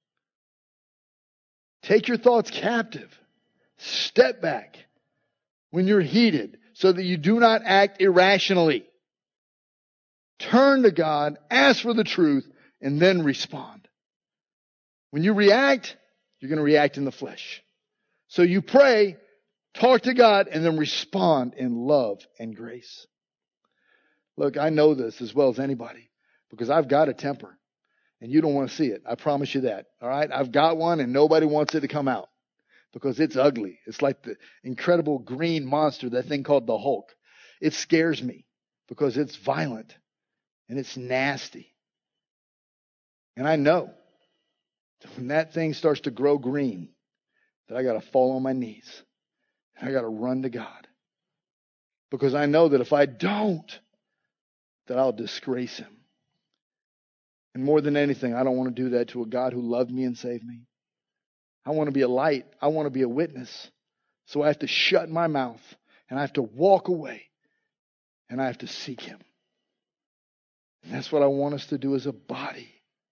Take your thoughts captive. Step back when you're heated so that you do not act irrationally. Turn to God, ask for the truth, and then respond. When you react, you're going to react in the flesh. So you pray, talk to God, and then respond in love and grace. Look, I know this as well as anybody because I've got a temper. And you don't want to see it. I promise you that. All right? I've got one and nobody wants it to come out because it's ugly. It's like the incredible green monster, that thing called the Hulk. It scares me because it's violent and it's nasty. And I know that when that thing starts to grow green, that I got to fall on my knees and I got to run to God because I know that if I don't, that I'll disgrace Him. And more than anything, I don't want to do that to a God who loved me and saved me. I want to be a light. I want to be a witness. So I have to shut my mouth and I have to walk away and I have to seek Him. And that's what I want us to do as a body.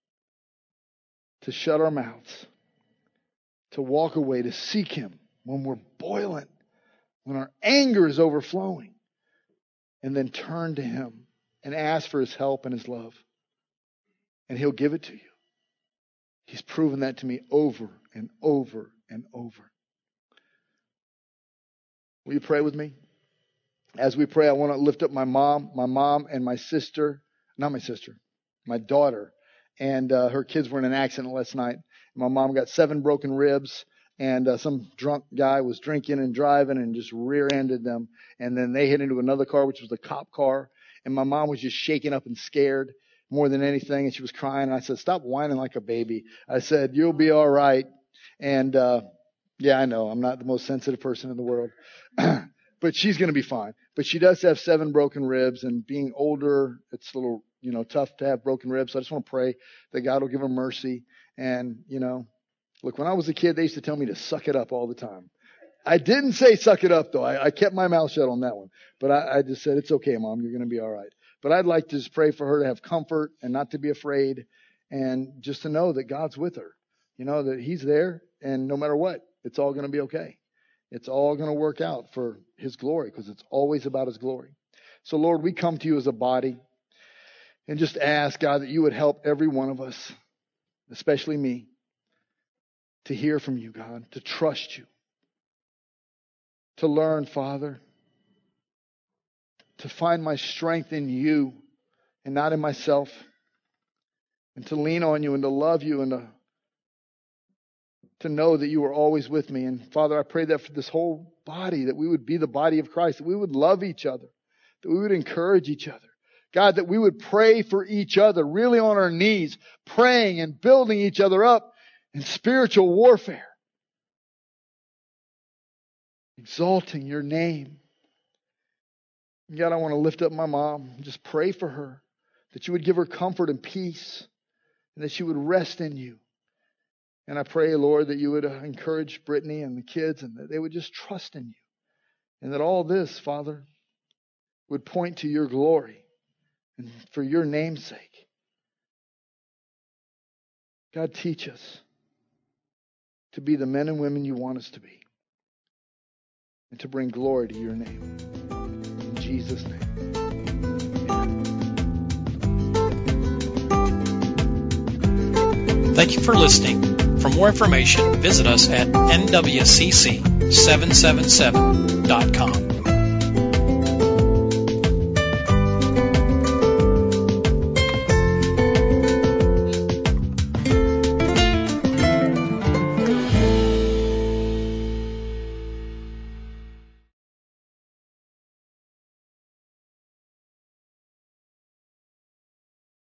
To shut our mouths. To walk away, to seek Him when we're boiling, when our anger is overflowing. And then turn to Him and ask for His help and His love. And He'll give it to you. He's proven that to me over and over and over. Will you pray with me? As we pray, I want to lift up my mom, my mom and my sister, not my sister, my daughter. And uh, her kids were in an accident last night. My mom got seven broken ribs, and uh, some drunk guy was drinking and driving and just rear-ended them. And then they hit into another car, which was a cop car. And my mom was just shaken up and scared more than anything. And she was crying. And I said, stop whining like a baby. I said, you'll be all right. And uh, yeah, I know I'm not the most sensitive person in the world, but she's going to be fine. But she does have seven broken ribs, and being older, it's a little, you know, tough to have broken ribs. So I just want to pray that God will give her mercy. And, you know, look, when I was a kid, they used to tell me to suck it up all the time. I didn't say suck it up, though. I, I kept my mouth shut on that one. But I, I just said, it's okay, Mom. You're going to be all right. But I'd like to just pray for her to have comfort and not to be afraid, and just to know that God's with her. You know, that He's there, and no matter what, it's all going to be okay. It's all going to work out for His glory, because it's always about His glory. So, Lord, we come to You as a body and just ask, God, that You would help every one of us, especially me, to hear from You, God, to trust You, to learn, Father, to find my strength in You and not in myself, and to lean on You and to love You and to, to know that You are always with me. And Father, I pray that for this whole body, that we would be the body of Christ, that we would love each other, that we would encourage each other. God, that we would pray for each other, really on our knees, praying and building each other up in spiritual warfare. Exalting Your name. God, I want to lift up my mom, just pray for her, that You would give her comfort and peace, and that she would rest in You. And I pray, Lord, that You would encourage Brittany and the kids, and that they would just trust in You. And that all this, Father, would point to Your glory and for Your name's sake. God, teach us to be the men and women You want us to be, and to bring glory to Your name. In Jesus' name. Thank you for listening. For more information, visit us at N W C C seven seven seven dot com.